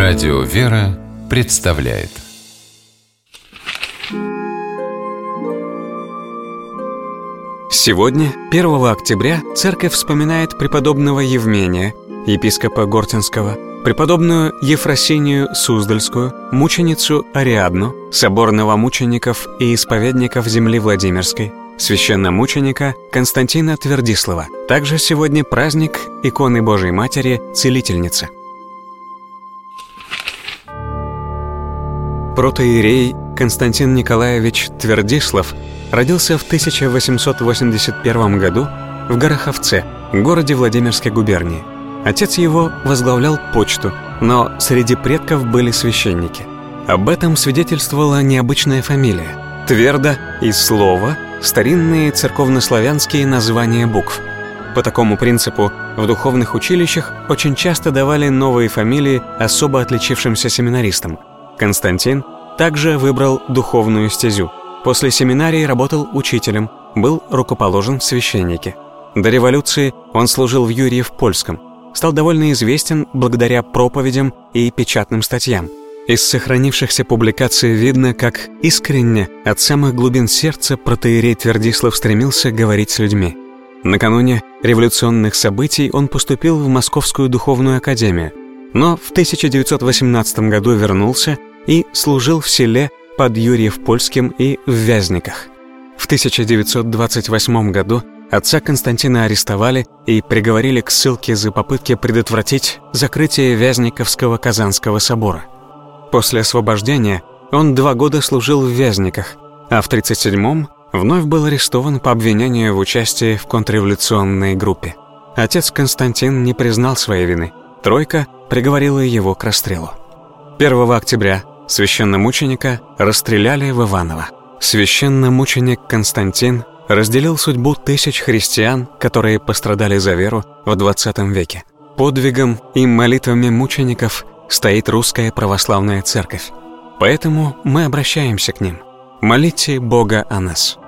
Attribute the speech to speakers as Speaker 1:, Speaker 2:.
Speaker 1: Радио «Вера» представляет.
Speaker 2: Сегодня, 1 октября, церковь вспоминает преподобного Евмения, епископа Гортенского, преподобную Ефросинию Суздальскую, мученицу Ариадну, соборного мучеников и исповедников земли Владимирской, священномученика Константина Твердислава. Также сегодня праздник иконы Божией Матери Целительницы. Протоиерей Константин Николаевич Твердислав родился в 1881 году в Гороховце, городе Владимирской губернии. Отец его возглавлял почту, но среди предков были священники. Об этом свидетельствовала необычная фамилия. Твердо и слово – старинные церковнославянские названия букв. По такому принципу в духовных училищах очень часто давали новые фамилии особо отличившимся семинаристам. Константин также выбрал духовную стезю. После семинарии работал учителем, был рукоположен в священники. До революции он служил в Юрьев-Польском, стал довольно известен благодаря проповедям и печатным статьям. Из сохранившихся публикаций видно, как искренне, от самых глубин сердца протоиерей Твердислав стремился говорить с людьми. Накануне революционных событий он поступил в Московскую духовную академию, но в 1918 году вернулся и служил в селе под Юрьев-Польским и в Вязниках. В 1928 году отца Константина арестовали и приговорили к ссылке за попытки предотвратить закрытие Вязниковского Казанского собора. После освобождения он 2 года служил в Вязниках, а в 1937-м вновь был арестован по обвинению в участии в контрреволюционной группе. Отец Константин не признал своей вины. Тройка приговорила его к расстрелу. 1 октября священномученика расстреляли в Иваново. Священномученик Константин разделил судьбу тысяч христиан, которые пострадали за веру в 20 веке. Подвигом и молитвами мучеников стоит Русская Православная Церковь. Поэтому мы обращаемся к ним. Молите Бога о нас.